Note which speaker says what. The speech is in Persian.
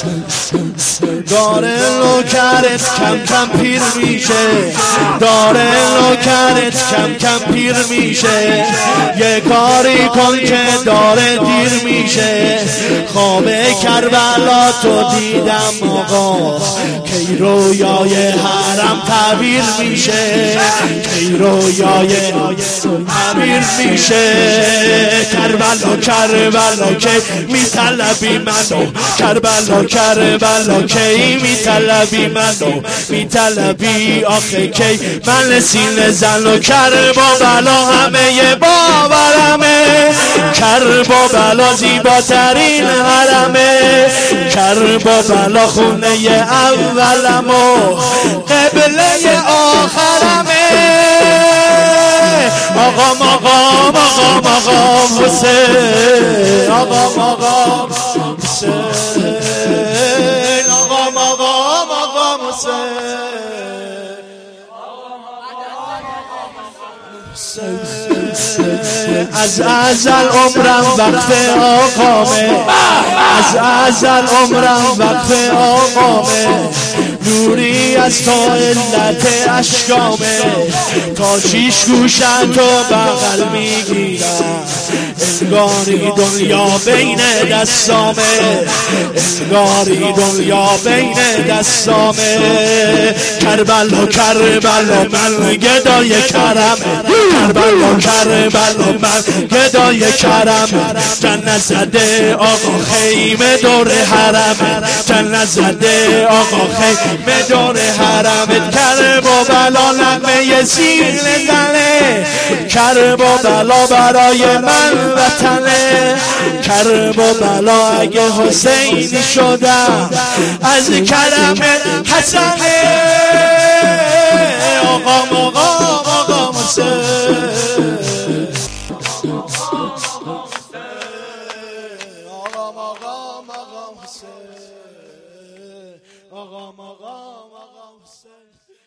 Speaker 1: داره نوکرت کم کم پیر میشه، داره نوکرت کم کم پیر میشه. یه کاری کن که داره دیر میشه. خواب کربلا تو دیدم آقا، کی رویای حرم تعبیر میشه، کی رویای تعبیر میشه. کربلا کربلا کی میطلبی منو، کربلا کربلا کی میطلبی منو، میطلبی آخه کی من سینه زن و کربلا همه باورمه، کربلا زیباترین حرمه، کربلا خونه اولم و قبله آخرمه. آقا مقام آقا مقام حسین، آقا مقام حسین، آقا مقام آقا حسین. از ازل عمرم وقف آقامه، از ازل عمرم وقف آقامه. نوری از تو علت اشکامه، تا شیش گوشت و بغل میگیرم. انگاری دنیا بین دستامه، انگاری دنیا بین دستامه. کربلا کربلا من گدای کرمه، کربلا کربلا من گدای کرمه. جنت زده آقا خیمه دور حرمه، جنت زده آقا خیمه دور حرمه. کربلا نغمه سینه زنه، کربلا برای من وطنه. کربلا اگه حسینی شدم از کرم حسنه. آقا مقام آقا حسین، آقا مقام آقا حسین، آقا مقام آقا حسین.